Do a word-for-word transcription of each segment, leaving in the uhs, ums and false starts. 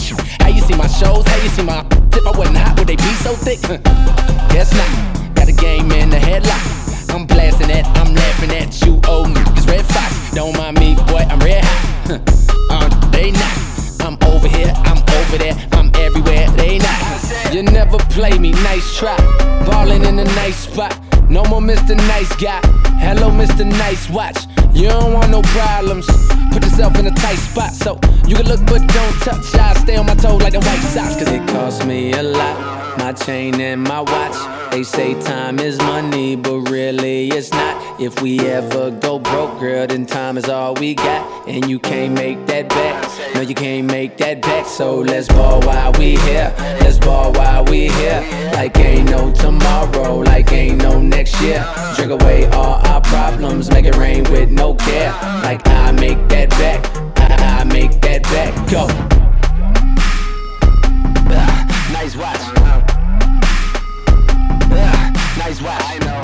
How you see my shows? How you see my if I wasn't hot, would they be so thick? Guess not. Got a game in the headlock. I'm blasting it, I'm laughing at you, old niggas. Red Fox, don't mind me, boy, I'm red hot. uh, they not. I'm over here, I'm over there, I'm everywhere, they not. You never play me, nice try. Ballin' in a nice spot. No more Mister Nice Guy. Hello, Mister Nice Watch. You don't want no problems. Put yourself in a tight spot so you can look but don't touch. I stay on my toes like the White Sox, cause it costs me a lot. My chain and my watch. They say time is money, but really it's not. If we ever go broke, girl, then time is all we got. And you can't make that back. No, you can't make that back. So let's ball while we here. Let's ball while we here. Like ain't no tomorrow, like ain't no next year. Drink away all our problems, make it rain with no care. Like I make that back, I, I make that back. Go. Uh, nice watch. Uh, nice watch. I know.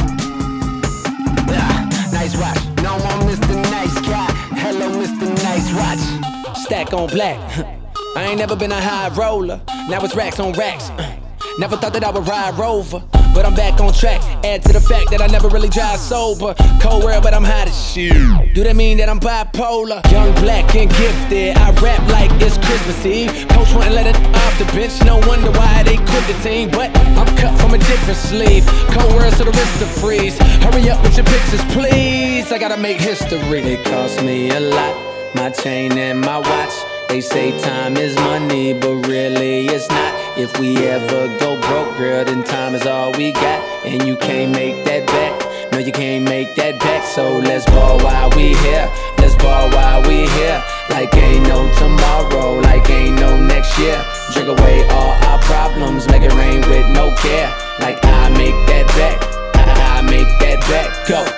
Uh, nice watch. No more Mister Nice Guy. Hello, Mister Nice Watch. Stack on black. I ain't never been a high roller. Now it's racks on racks. Never thought that I would ride Rover, but I'm back on track. Add to the fact that I never really drive sober. Cold world, but I'm hot as shit. Do that mean that I'm bipolar? Young, black, and gifted. I rap like it's Christmas Eve. Coach wouldn't let it off the bench. No wonder why they quit the team. But I'm cut from a different sleeve. Cold world, so the wrist to freeze. Hurry up with your pictures, please. I gotta make history. It costs me a lot. My chain and my watch. They say time is money, but really it's not. If we ever go broke, girl, then time is all we got. And you can't make that back. No, you can't make that back. So let's ball while we here. Let's ball while we here. Like ain't no tomorrow, like ain't no next year. Drink away all our problems, make it rain with no care. Like I make that back, I, I make that back. Go.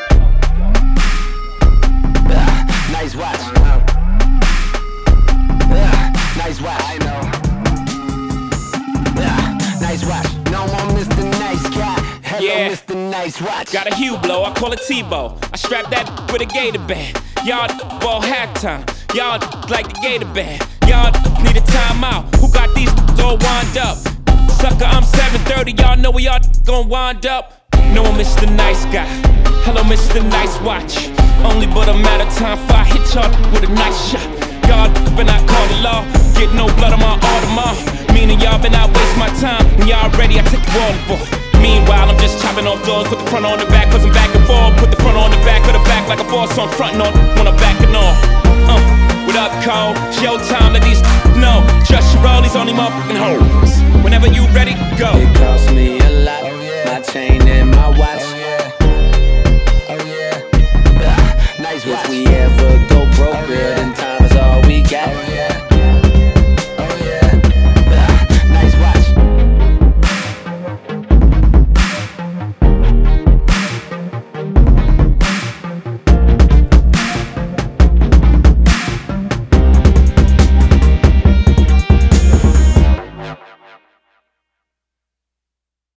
Uh, nice watch. Nice watch. I know. Uh, nice watch. No more Mister Nice Guy. Hello, yeah. Mister Nice Watch. Got a Hublot, I call it Tebow. I strap that with a gator band. Y'all ball halftime. Y'all like the gator band. Y'all need a timeout. Who got these all wind up? Sucker, I'm seven thirty. Y'all know we all gon' wind up. No, I'm Mister Nice Guy. Hello, Mister Nice Watch. Only but a matter of time before I hit y'all with a nice shot. Y'all been out call the law. Get no blood on my Audemars. Meaning y'all been out waste my time. When y'all ready, I take the water boy. Meanwhile, I'm just chopping off doors. Put the front on the back, cause I'm back and forth. Put the front on the back of the back like a boss on frontin' on when I'm backing off. Uh, what up, Cole? It's your time, let these know. Just your rollies, only motherfucking hoes. Whenever you ready, go. It costs me